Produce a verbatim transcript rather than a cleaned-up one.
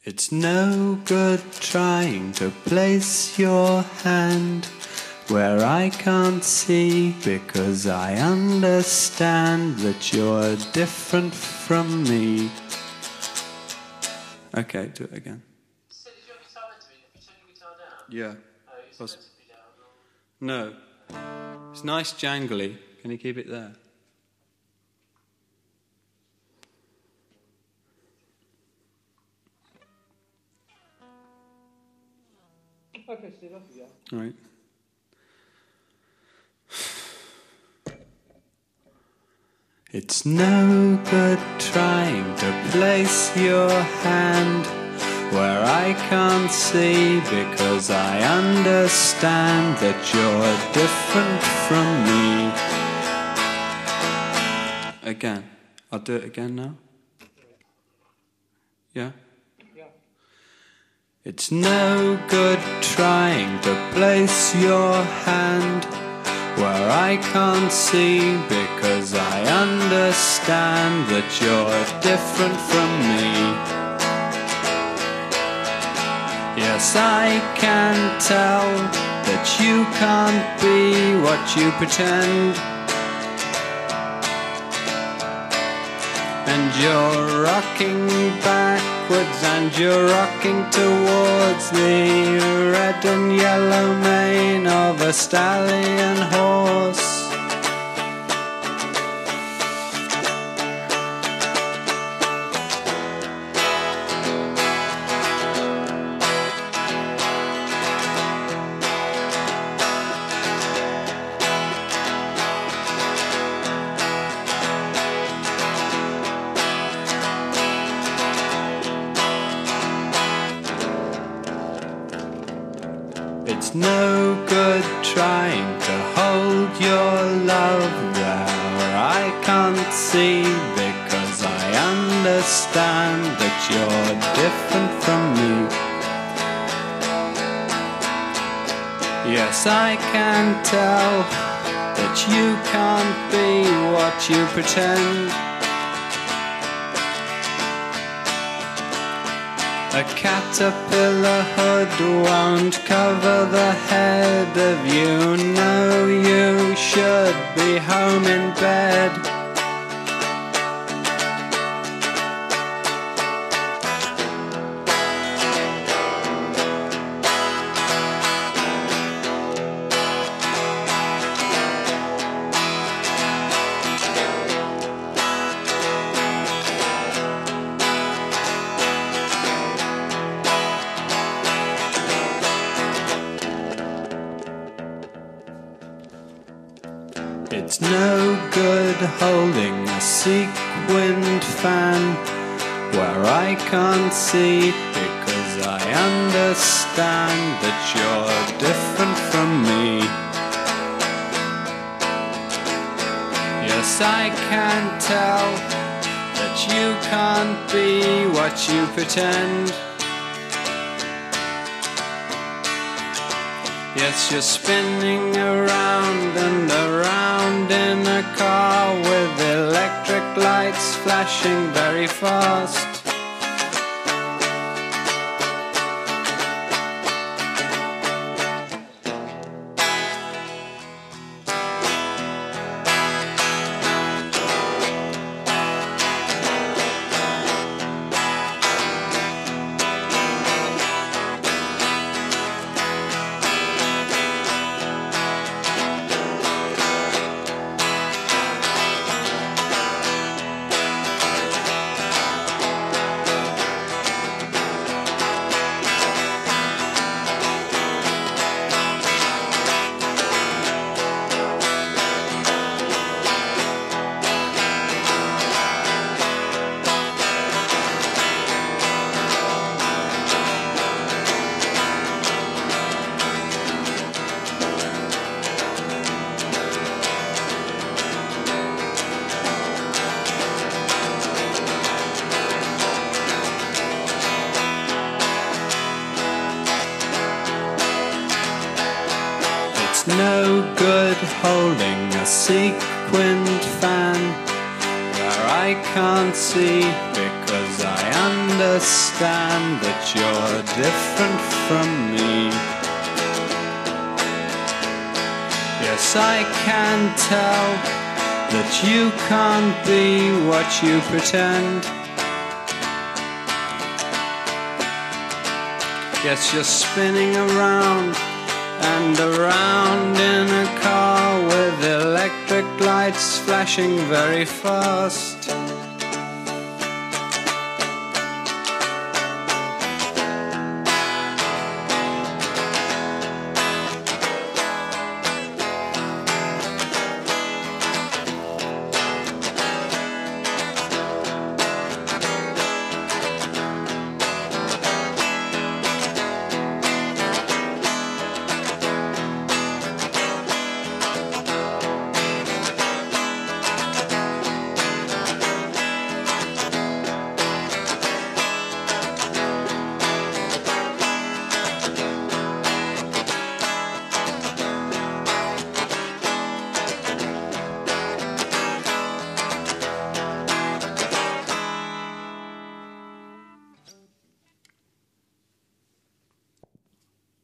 It's no good trying to place your hand where I can't see, because I understand that you're different from me. Okay, do it again. So is your guitar meant to be? Have you turned your guitar down? Yeah. Oh, it's Poss- meant to be down. Or... No. It's nice jangly. Can you keep it there? Okay, Steve, off you All go. right. It's no good trying to place your hand where I can't see, because I understand that you're different from me. Again. I'll do it again now. Yeah? Yeah. It's no good trying to place your hand where I can't see, because I understand that you're different from me. Yes, I can tell that you can't be what you pretend, and you're rocking backwards and you're rocking towards the red and yellow mane of a stallion horse. It's no good trying to hold your love there I can't see, because I understand that you're different from me. Yes, I can tell that you can't be what you pretend. A caterpillar hood won't cover the head of you. No, you should be home in bed. It's no good holding a sequined fan where I can't see, because I understand that you're different from me. Yes, I can tell that you can't be what you pretend. Yes, you're spinning around and around in a car with electric lights flashing very fast. No good holding a sequined fan where I can't see, because I understand understand that you're different from me. Yes, I can tell that you can't be what you pretend. Yes, you're spinning around and around in a car with electric lights flashing very fast.